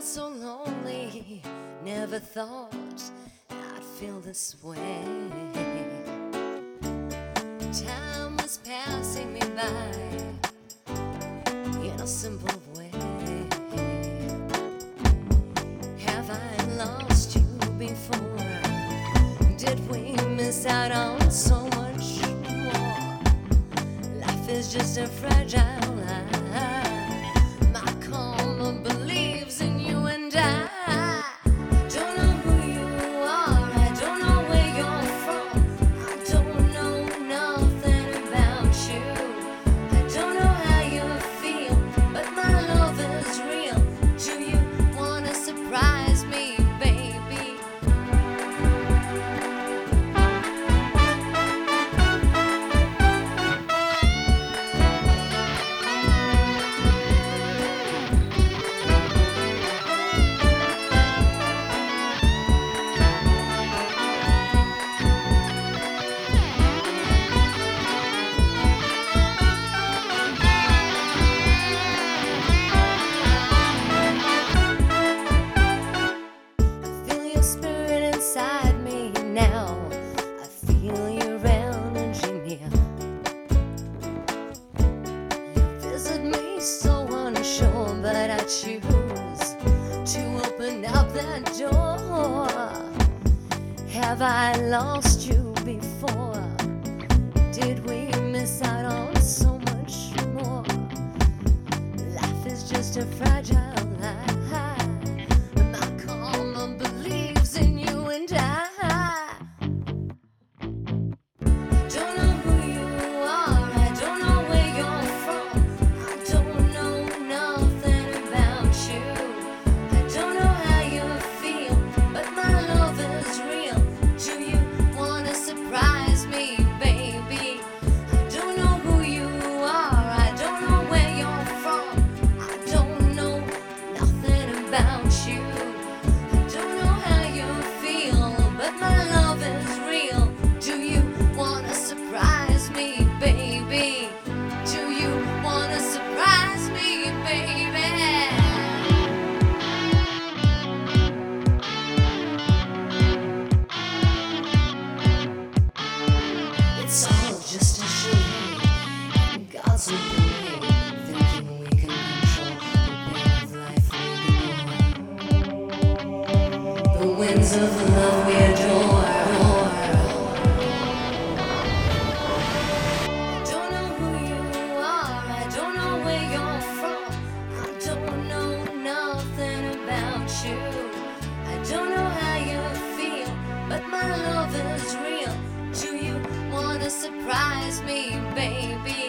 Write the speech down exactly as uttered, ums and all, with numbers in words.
so lonely, never thought I'd feel this way. Time was passing me by in a simple way. Have I lost you before? Did we miss out on so much more? Life is just a fragile life. My karma believes in you and I. Don't know who you are, I don't know where you're from. I don't know nothing about you. I don't know how you feel, but my love is real. Do you wanna surprise me, baby? Inside me now, I feel your energy near. You visit me so unsure, but I choose to open up that door. Have I lost you before? Did we miss out on so much more? Life is just a fragile life. It's all just a charade, God's making way, thinking we can control the way of life we ignore. The winds of love we adore. I don't know who you are, I don't know where you're from. I don't know nothing about you. I don't know how you feel, but my love is real. Do you wanna surprise me, baby?